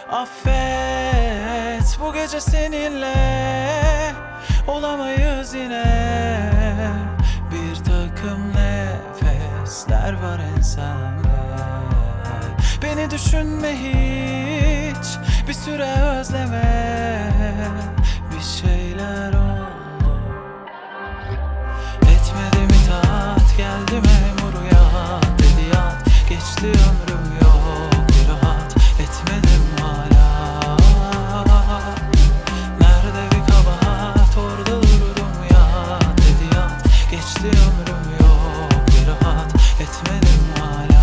Affet, bu gece seninle olamayız yine. Bir takım nefesler var ensemde. Beni düşünme hiç, bir süre özleme. Bir şeyler oldu, etmedim itaat. Geldi memur yat, dedi yat. Geçti ömrüm yok bir rahat, etmedim hala. Nerede bir kabahat, orada dururum yat, dedi yat. Geçti ömrüm yok bir rahat, etmedim hala.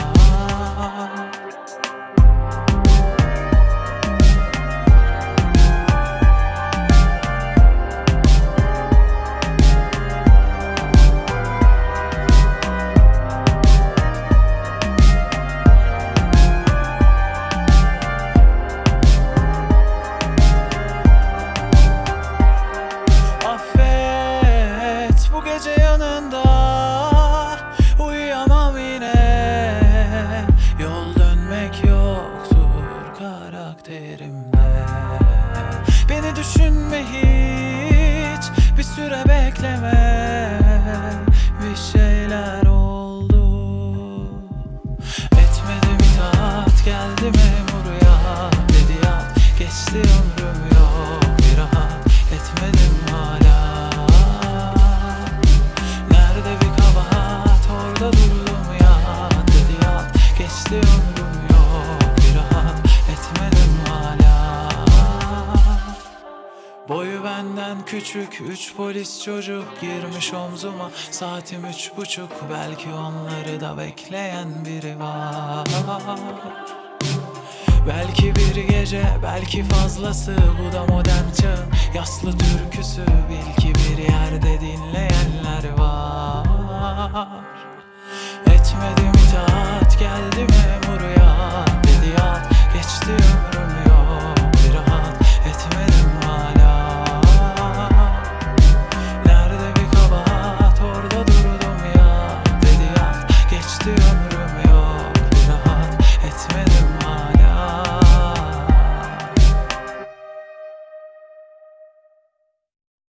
Bu gece yanında uyuyamam yine. Yol dönmek yoktur karakterimde. Beni düşünme hiç, bir süre bekleme. Bir şeyler oldu, etmedim itaat. Geldi memur yat, dedi yat. Geçti ömrüm yok bir rahat, etmedim hala. Geçti ömrüm yok bir rahat, etmedim hala. Boyu benden küçük 3 polis çocuk girmiş omzuma. Saatim 3:30, belki onları da bekleyen biri var. Belki bir gece, belki fazlası. Bu da modern çağın yaslı türküsü, bil ki